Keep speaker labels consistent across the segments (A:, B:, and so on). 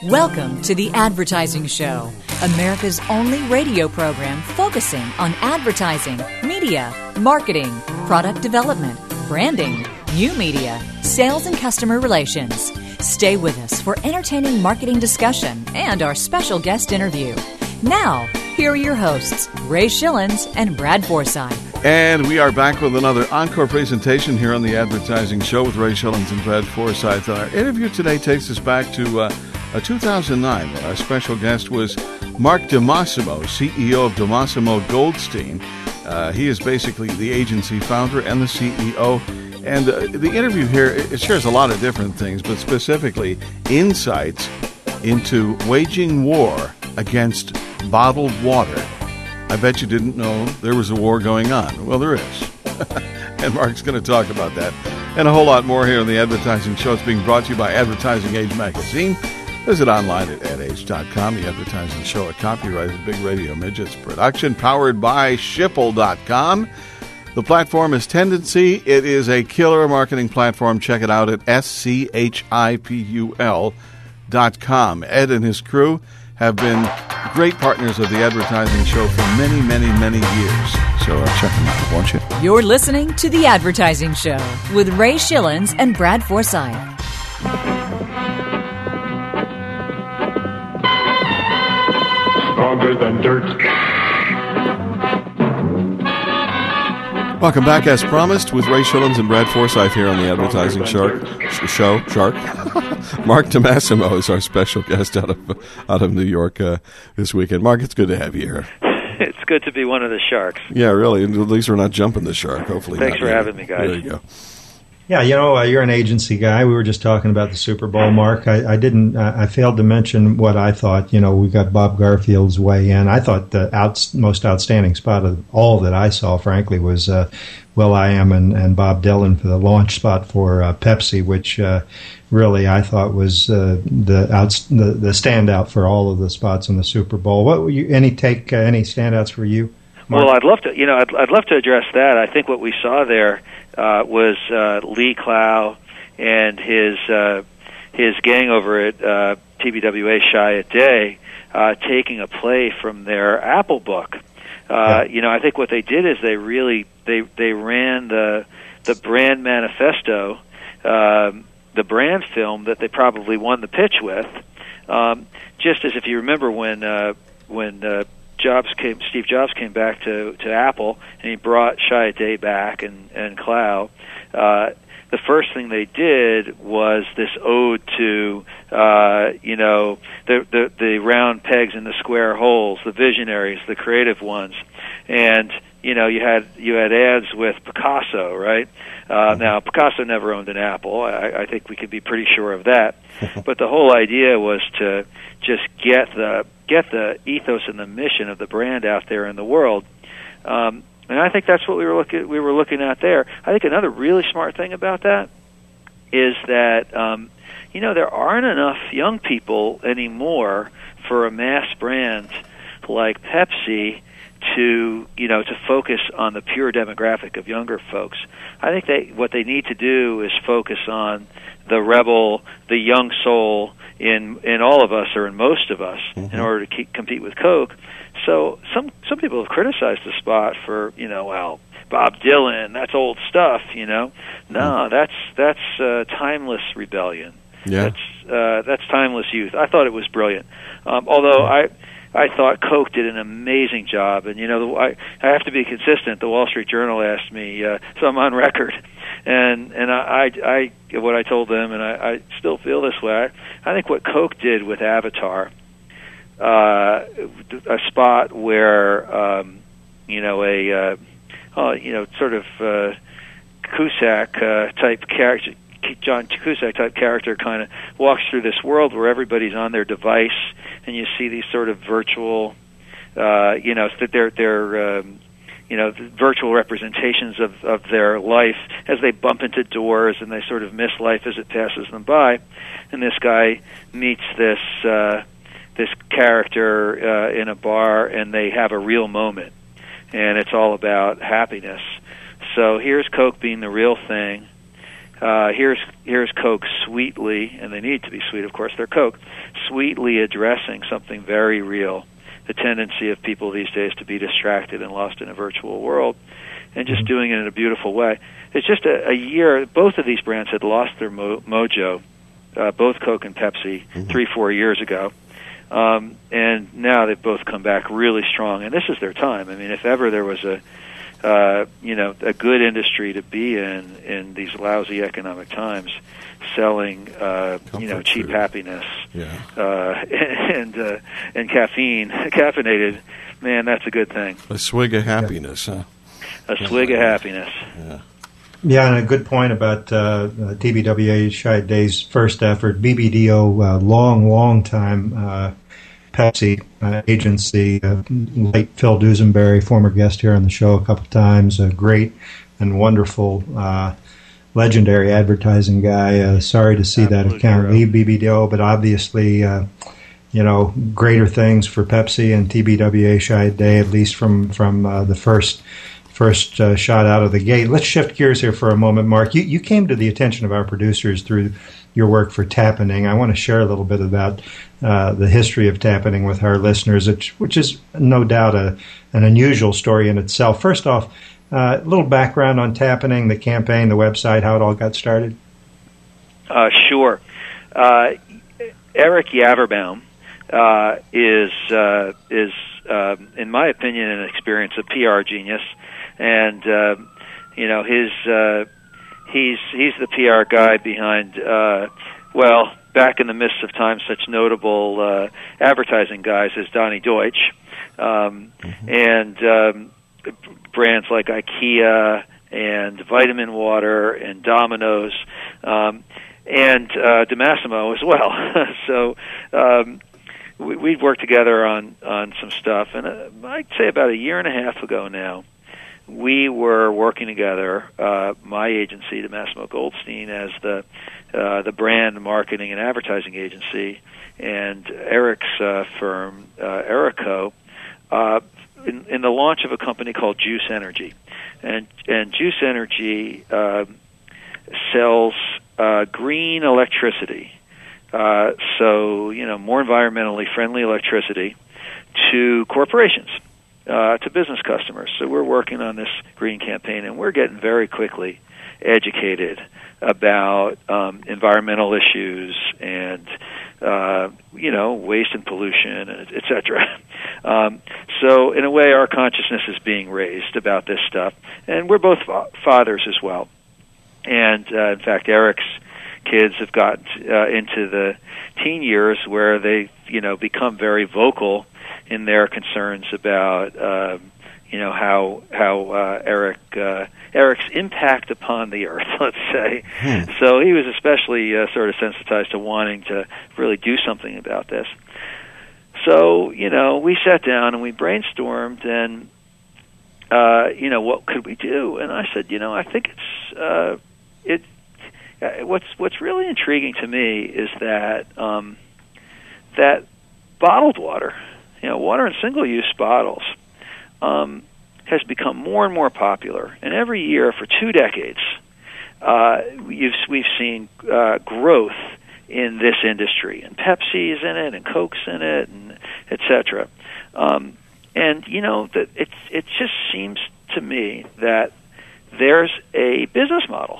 A: Welcome to The Advertising Show, America's only radio program focusing on advertising, media, marketing, product development, branding, new media, sales, and customer relations. Stay with us for entertaining marketing discussion and our special guest interview. Now, here are your hosts, Ray Schillens and Brad Forsythe.
B: And we are back with another encore presentation here on The Advertising Show with Ray Schillens and Brad Forsythe. Our interview today takes us back to 2009, when our special guest was Mark DeMassimo, CEO of DeMassimo Goldstein. He is basically the agency founder and the CEO. And the interview here, it shares a lot of different things, but specifically insights into waging war against bottled water. I bet you didn't know there was a war going on. Well, there is. And Mark's going to talk about that and a whole lot more here on The Advertising Show. It's being brought to you by Advertising Age Magazine. Visit online at adage.com. The Advertising Show, a copyrighted Big Radio Midgets production, powered by Schipul.com. The platform is Tendency. It is a killer marketing platform. Check it out at schipul.com. Ed and his crew have been great partners of The Advertising Show for many, many, many years. So check them out, won't you?
A: You're listening to The Advertising Show with Ray Schillens and Brad Forsythe.
C: Stronger than dirt.
B: Welcome back, as promised, with Ray Schillens and Brad Forsythe here on the Advertising Show. Mark DeMassimo is our special guest out of New York this weekend. Mark, it's good to have you here.
D: It's good to be one of the sharks.
B: Yeah, really. At least we're not jumping the shark, hopefully.
D: Thanks for having me, guys.
B: There you go.
E: Yeah, you're an agency guy. We were just talking about the Super Bowl, Mark. I failed to mention what I thought. We got Bob Garfield's way in. I thought the most outstanding spot of all that I saw, frankly, was will.i.am and Bob Dylan for the launch spot for Pepsi, which really I thought was the standout for all of the spots in the Super Bowl. Any standouts for you, Mark?
D: Well, I'd love to. I'd love to address that. I think what we saw there was Lee Clow and his gang over at TBWA Chiat Day taking a play from their Apple book. I think what they did is they ran the brand manifesto, the brand film that they probably won the pitch with. Just as if you remember when Steve Jobs came back to Apple, and he brought Chiat Day back and Clow. The first thing they did was this ode to the round pegs in the square holes, the visionaries, the creative ones, and you had ads with Picasso, right? Now Picasso never owned an Apple. I think we could be pretty sure of that. But the whole idea was to just get the ethos and the mission of the brand out there in the world. And I think that's what we were looking at there. I think another really smart thing about that is that there aren't enough young people anymore for a mass brand like Pepsi to focus on the pure demographic of younger folks. I think what they need to do is focus on the rebel, the young soul in all of us, or in most of us, in order to compete with Coke. So some people have criticized the spot for Bob Dylan, that's old stuff. No, that's timeless rebellion.
B: Yeah,
D: that's timeless youth. I thought it was brilliant. Although I thought Coke did an amazing job, and I have to be consistent. The Wall Street Journal asked me, so I'm on record, and I what I told them, and I still feel this way. I think what Coke did with Avatar, a spot where sort of Cusack type character. John Cusack type character kind of walks through this world where everybody's on their device, and you see these sort of virtual, virtual representations of their life as they bump into doors and they sort of miss life as it passes them by. And this guy meets this character in a bar, and they have a real moment, and it's all about happiness. So here's Coke being the real thing. here's Coke sweetly, and they need to be sweet, of course, they're Coke, sweetly addressing something very real, the tendency of people these days to be distracted and lost in a virtual world, and just doing it in a beautiful way. It's just a year, both of these brands had lost their mojo, both Coke and Pepsi, 3-4 years ago. And now they've both come back really strong, and this is their time. I mean, if ever there was a good industry to be in these lousy economic times, selling cheap happiness, and caffeinated, man, that's a good thing.
B: A swig of happiness, huh?
D: A swig of happiness.
B: Yeah.
E: Yeah, and a good point about TBWA Chiat Day's first effort. BBDO, long time Pepsi agency. Late Phil Duesenberry, former guest here on the show a couple times. A great and wonderful, legendary advertising guy. Sorry to see
D: Absolute
E: that account
D: hero.
E: leave BBDO, but obviously, greater things for Pepsi and TBWA Chiat Day, at least from the first shot out of the gate. Let's shift gears here for a moment, Mark. You came to the attention of our producers through your work for Tappening. I want to share a little bit about the history of Tappening with our listeners, which is no doubt an unusual story in itself. First off, a little background on Tappening, the campaign, the website, how it all got started.
D: Sure. Eric Yaverbaum is in my opinion, an experienced PR genius, and he's the PR guy behind back in the midst of time, such notable advertising guys as Donny Deutsch, and brands like IKEA and Vitamin Water and Domino's, and DeMassimo as well. So we've worked together on some stuff, and I'd say about a year and a half ago now, we were working together, my agency, DeMassimo Goldstein, as the brand marketing and advertising agency, and Eric's firm, Erico, in the launch of a company called Juice Energy. And Juice Energy sells green electricity, so more environmentally friendly electricity to corporations, to business customers. So we're working on this green campaign, and we're getting very quickly educated about environmental issues and waste and pollution, et cetera. So in a way, our consciousness is being raised about this stuff, and we're both fathers as well. And in fact, Eric's kids have got into the teen years where they become very vocal in their concerns about how Eric's impact upon the earth, let's say. So he was especially sort of sensitized to wanting to really do something about this. So we sat down and we brainstormed, and what could we do? And I said, I think what's really intriguing to me is that that bottled water, water in single-use bottles, has become more and more popular. And every year for 2 decades, we've seen growth in this industry. And Pepsi's in it, and Coke's in it, and et cetera. And that it just seems to me that there's a business model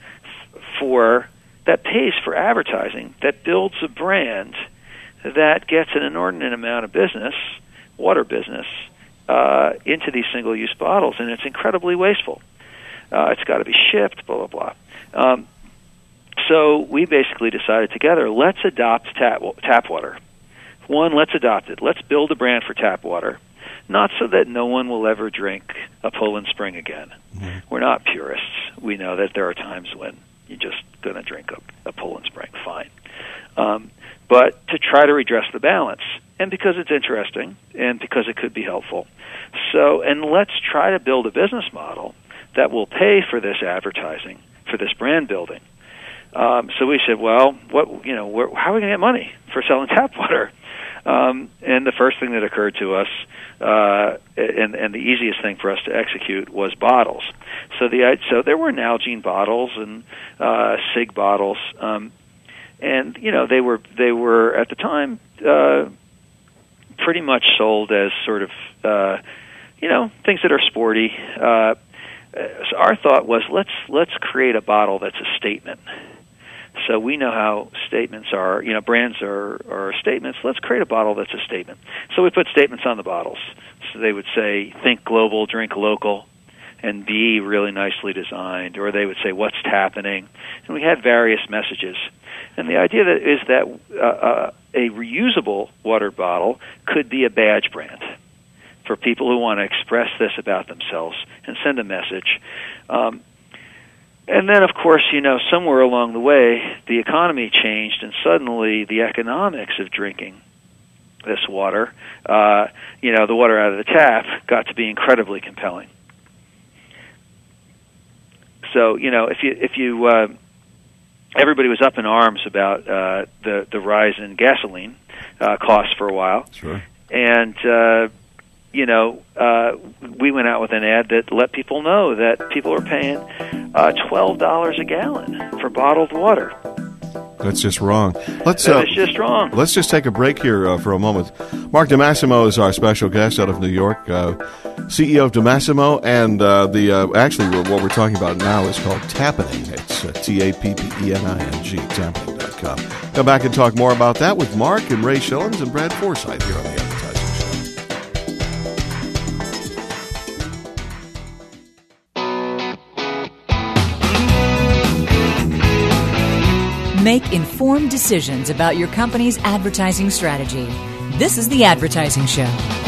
D: that pays for advertising, that builds a brand that gets an inordinate amount of business, water business, into these single-use bottles, and it's incredibly wasteful. It's got to be shipped, blah, blah, blah. So we basically decided together, let's adopt tap water. One, let's adopt it. Let's build a brand for tap water, not so that no one will ever drink a Poland Spring again. Mm-hmm. We're not purists. We know that there are times when you're just going to drink a Poland Spring, fine. But to try to redress the balance, and because it's interesting, and because it could be helpful. So, and let's try to build a business model that will pay for this advertising, for this brand building. So we said, well, how are we going to get money for selling tap water? And the first thing that occurred to us, and the easiest thing for us to execute, was bottles. So there were Nalgene bottles and Sig bottles, and they were at the time pretty much sold as sort of things that are sporty. So our thought was let's create a bottle that's a statement. So we know how statements are, brands are statements. Let's create a bottle that's a statement. So we put statements on the bottles. So they would say, think global, drink local, and be really nicely designed. Or they would say, what's happening? And we had various messages. And the idea is that a reusable water bottle could be a badge brand for people who want to express this about themselves and send a message. And then, of course, somewhere along the way, the economy changed, and suddenly the economics of drinking this water, the water out of the tap, got to be incredibly compelling. So, if you everybody was up in arms about the rise in gasoline costs for a while.
B: Sure.
D: And we went out with an ad that let people know that people are paying $12 a gallon for bottled water.
B: That's just wrong.
D: It's just wrong.
B: Let's just take a break here for a moment. Mark DeMassimo is our special guest out of New York, CEO of DeMassimo, and actually what we're talking about now is called Tappening. It's Tappening, Tappening.com. Come back and talk more about that with Mark and Ray Schillens and Brad Forsythe here on the Advertising Show.
A: Make informed decisions about your company's advertising strategy. This is the Advertising Show.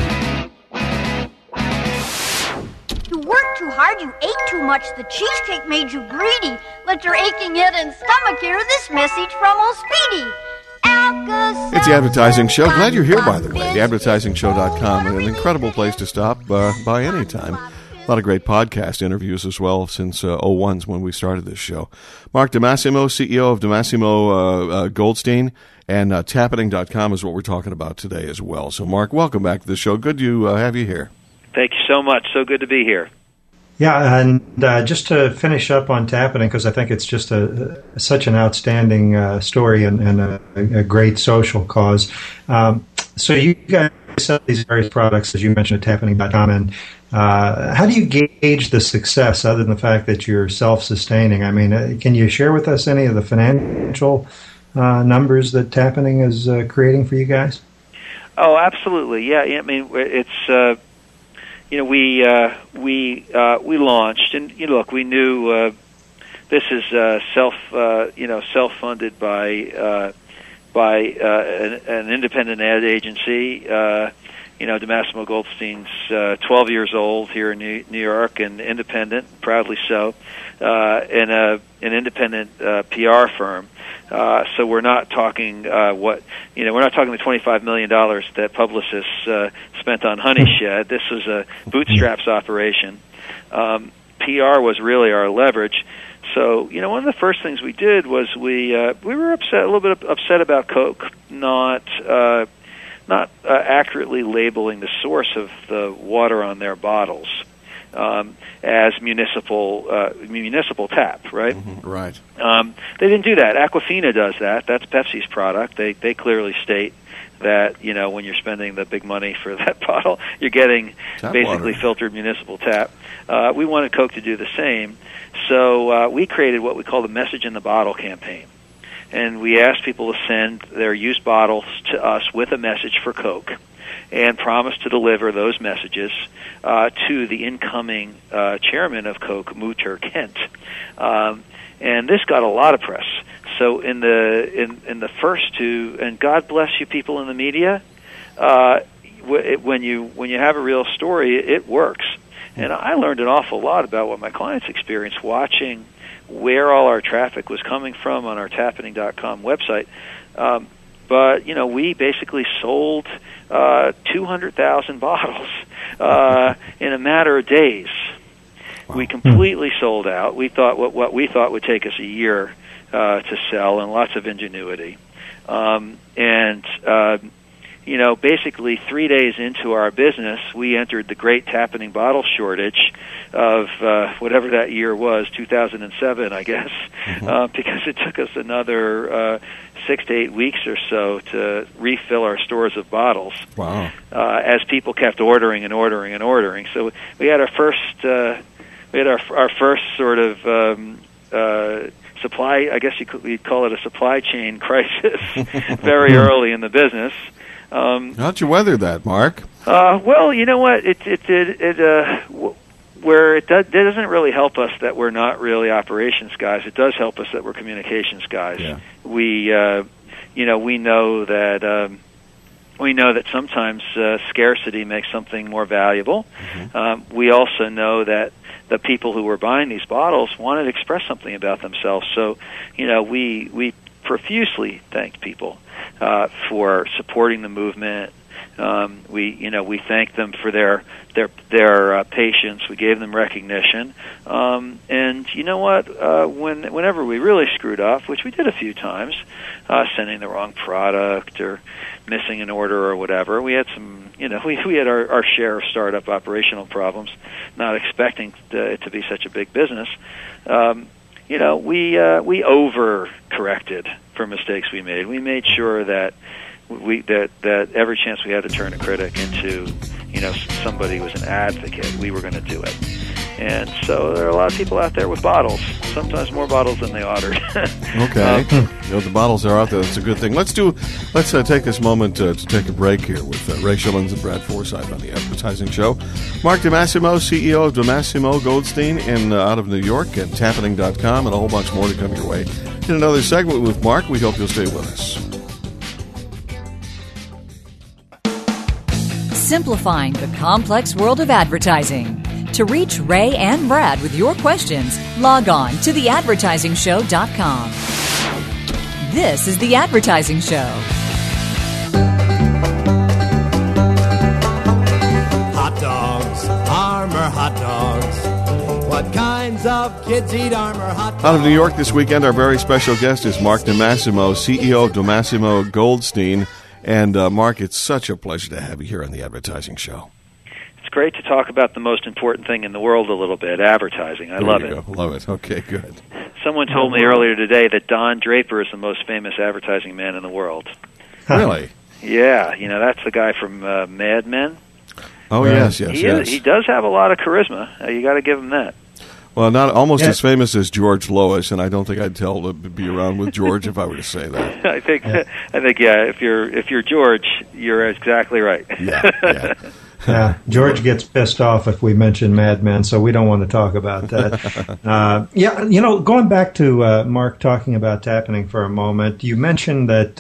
C: You worked too hard, you ate too much, the cheesecake made you greedy. Let your aching head and stomach hear this message from old Speedy.
B: It's the Advertising Show. Glad you're here, by the way. TheAdvertisingShow.com, an incredible place to stop by any time. A lot of great podcast interviews as well since 01's when we started this show. Mark DeMassimo, CEO of DeMassimo Goldstein, and Tappening.com is what we're talking about today as well. So, Mark, welcome back to the show. Good to have you here.
D: Thank you so much. So good to be here.
E: Yeah, and just to finish up on Tappening, because I think it's just such an outstanding story and a great social cause. So you guys sell these various products, as you mentioned, at Tappening.com, and how do you gauge the success other than the fact that you're self-sustaining? I mean, can you share with us any of the financial numbers that Tappening is creating for you guys?
D: Oh, absolutely. Yeah, I mean, it's... we launched, and look, we knew this is self-funded by an independent ad agency. DeMassimo Goldstein's 12 years old here in New York, and independent, proudly so, and an independent PR firm. So we're not talking we're not talking the $25 million that Publicis spent on Honey Shed. This was a bootstraps operation. PR was really our leverage. So one of the first things we did was we were a little bit upset about Coke not accurately labeling the source of the water on their bottles as municipal tap, right?
B: Mm-hmm, right.
D: They didn't do that. Aquafina does that. That's Pepsi's product. They clearly state that when you're spending the big money for that bottle, you're getting
B: tap
D: basically
B: water.
D: Filtered municipal tap. We wanted Coke to do the same, so we created what we call the Message in the Bottle campaign. And we asked people to send their used bottles to us with a message for Coke, and promised to deliver those messages to the incoming chairman of Coke, Muhtar Kent. And this got a lot of press. So in the first two, and God bless you people in the media, when you have a real story, it works. And I learned an awful lot about what my clients experienced watching where all our traffic was coming from on our Tappening.com website. But we basically sold 200,000 bottles in a matter of days. Wow. We completely sold out. We thought what we thought would take us a year to sell, and lots of ingenuity. basically 3 days into our business, we entered the great happening bottle shortage of whatever that year was, 2007, I guess, because it took us another 6 to 8 weeks or so to refill our stores of bottles.
B: Wow!
D: As people kept ordering and ordering and ordering, so we had our first sort of supply. I guess you'd call it a supply chain crisis very early in the business.
B: How'd you weather that, Mark?
D: Well, you know what? Where it doesn't really help us that we're not really operations guys. It does help us that we're communications guys.
B: Yeah.
D: We know that sometimes scarcity makes something more valuable. Mm-hmm. We also know that the people who were buying these bottles wanted to express something about themselves. So, we profusely thanked people for supporting the movement. We thanked them for their patience. We gave them recognition. And you know what? Whenever we really screwed up, which we did a few times, sending the wrong product or missing an order or whatever, we had some. We had our share of startup operational problems, not expecting it to be such a big business. We overcorrected for mistakes we made. We made sure that that every chance we had to turn a critic into somebody who was an advocate, we were going to do it. And so there are a lot of people out there with bottles, sometimes more bottles than they ordered.
B: Okay. The bottles are out there. That's a good thing. Let's take this moment to take a break here with Ray Schillens and Brad Forsythe on the Advertising Show. Mark DeMassimo, CEO of DeMassimo Goldstein out of New York at Tappening.com, and a whole bunch more to come your way. In another segment with Mark, we hope you'll stay with us.
A: Simplifying the complex world of advertising. To reach Ray and Brad with your questions, log on to theadvertisingshow.com. This is The Advertising Show.
F: Hot dogs, Armour hot dogs. What kinds of kids eat Armour hot dogs?
B: Out of New York this weekend, our very special guest is Mark DeMassimo, CEO of DeMassimo Goldstein. And Mark, it's such a pleasure to have you here on The Advertising Show.
D: It's great to talk about the most important thing in the world a little bit, advertising. I love it.
B: Love it. Okay, good.
D: Someone told me earlier today that Don Draper is the most famous advertising man in the world.
B: Really?
D: Yeah, that's the guy from Mad Men.
B: Oh, yes.
D: He does have a lot of charisma. You got to give him that.
B: Well, not almost as famous as George Lois, and I don't think I'd tell to be around with George if I were to say that.
D: I think, if you're George, you're exactly right.
E: Yeah, George gets pissed off if we mention Mad Men, so we don't want to talk about that. Going back to Mark talking about Tappening for a moment, you mentioned that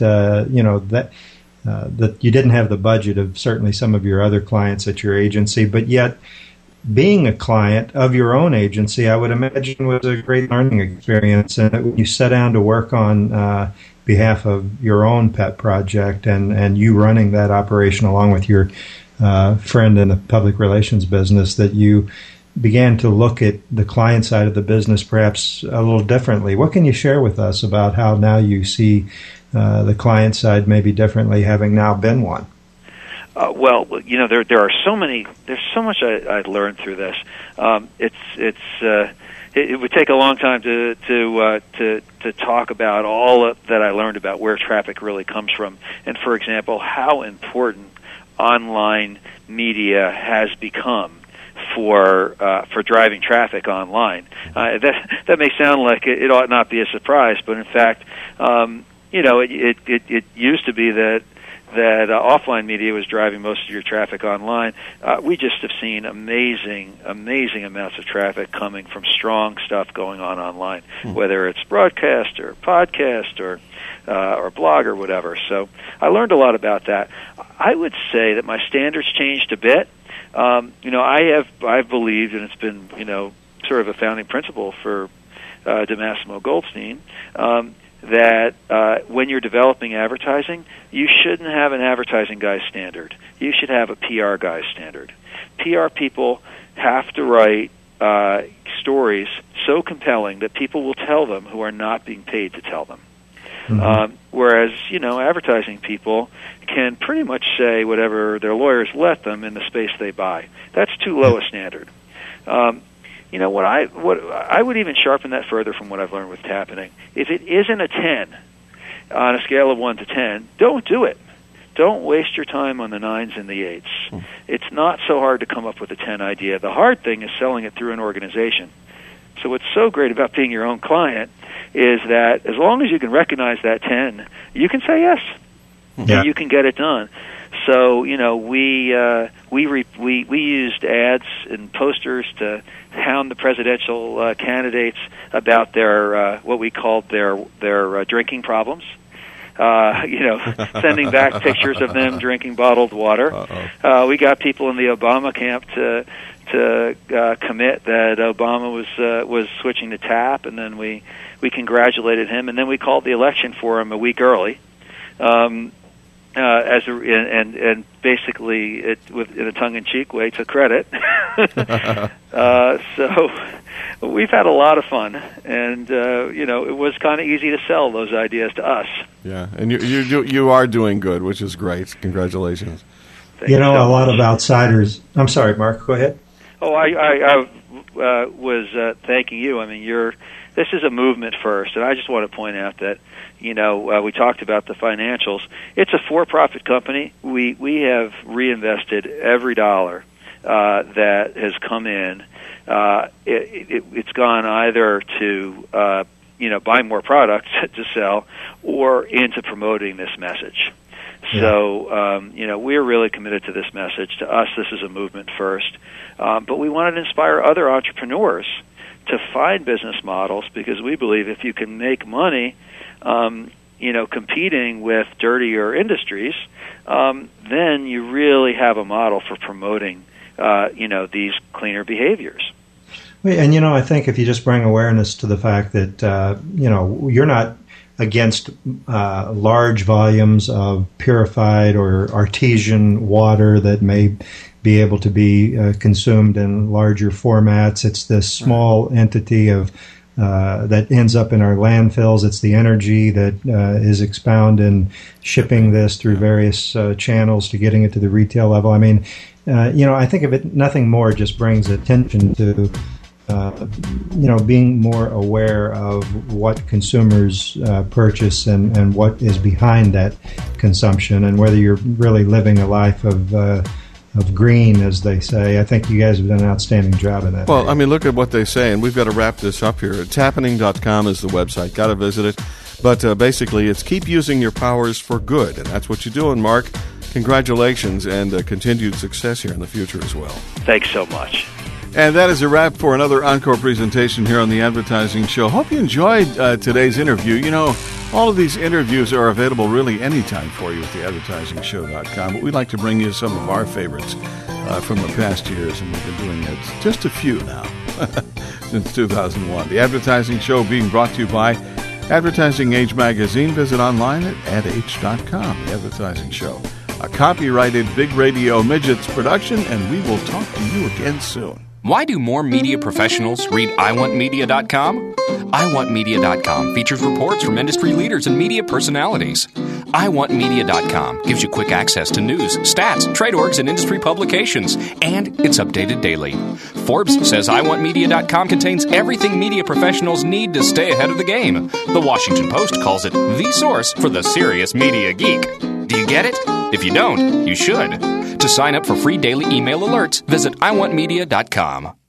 E: that you didn't have the budget of certainly some of your other clients at your agency, but yet being a client of your own agency, I would imagine was a great learning experience. And when you sat down to work on behalf of your own pet project and you running that operation along with your friend in the public relations business, that you began to look at the client side of the business perhaps a little differently. What can you share with us about how now you see the client side maybe differently, having now been one?
D: There are so many. There's so much I learned through this. It would take a long time to talk about all that I learned about where traffic really comes from, and for example, how important online media has become for driving traffic online. That may sound like it ought not be a surprise, but in fact, it used to be that offline media was driving most of your traffic online. We just have seen amazing amounts of traffic coming from strong stuff going on online, whether it's broadcast or podcast or blog or whatever. So I learned a lot about that. I would say that my standards changed a bit. I've believed, and it's been sort of a founding principle for DeMassimo Goldstein, that when you're developing advertising, you shouldn't have an advertising guy's standard. You should have a PR guy's standard. PR people have to write stories so compelling that people will tell them who are not being paid to tell them. Whereas, advertising people can pretty much say whatever their lawyers let them in the space they buy. That's too low a standard. What I would even sharpen that further from what I've learned with Tappening. If it isn't a 10 on a scale of 1 to 10, don't do it. Don't waste your time on the 9s and the 8s. It's not so hard to come up with a 10 idea. The hard thing is selling it through an organization. So what's so great about being your own client is that as long as you can recognize that 10, you can say yes.
E: Yeah.
D: And you can get it done. So, we used ads and posters to hound the presidential candidates about their what we called their drinking problems. Sending back pictures of them drinking bottled water. We got people in the Obama camp to commit that Obama was switching to tap, and then we congratulated him, and then we called the election for him a week early. And basically, in a tongue-in-cheek way, to credit. So we've had a lot of fun, and it was kind of easy to sell those ideas to us.
B: Yeah, and you are doing good, which is great. Congratulations.
D: Thank you so
E: a lot
D: much.
E: of outsiders. I'm sorry, Mark. Go ahead.
D: Oh, I was thanking you. I mean, this is a movement first, and I just want to point out that we talked about the financials. It's a for-profit company. We have reinvested every dollar that has come in. It's gone either to buy more products to sell or into promoting this message.
E: Yeah.
D: So we're really committed to this message. To us, this is a movement first, but we wanted to inspire other entrepreneurs to find business models, because we believe if you can make money competing with dirtier industries, then you really have a model for promoting, these cleaner behaviors.
E: And, I think if you just bring awareness to the fact that, you're not against large volumes of purified or artesian water that may be able to be consumed in larger formats. It's this small entity of that ends up in our landfills. It's the energy that is expounded in shipping this through various channels to getting it to the retail level. I mean, I think of it, nothing more just brings attention to, being more aware of what consumers purchase and what is behind that consumption, and whether you're really living a life of green, as they say. I think you guys have done an outstanding job of that.
B: Well, I mean, look at what they say, and we've got to wrap this up here. Tappening.com is the website. Got to visit it. But basically, it's keep using your powers for good, and that's what you're doing, Mark. Congratulations, and continued success here in the future as well.
D: Thanks so much.
B: And that is a wrap for another encore presentation here on the Advertising Show. Hope you enjoyed today's interview. All of these interviews are available really anytime for you at theadvertisingshow.com. But we'd like to bring you some of our favorites from the past years, and we've been doing it just a few now, since 2001. The Advertising Show being brought to you by Advertising Age Magazine. Visit online at adage.com. The Advertising Show, a copyrighted Big Radio Midgets production, and we will talk to you again soon.
G: Why do more media professionals read iwantmedia.com? iwantmedia.com features reports from industry leaders and media personalities. iwantmedia.com gives you quick access to news, stats, trade orgs, and industry publications, and it's updated daily. Forbes says iwantmedia.com contains everything media professionals need to stay ahead of the game. The Washington Post calls it the source for the serious media geek. Do you get it? If you don't, you should. To sign up for free daily email alerts, visit iwantmedia.com.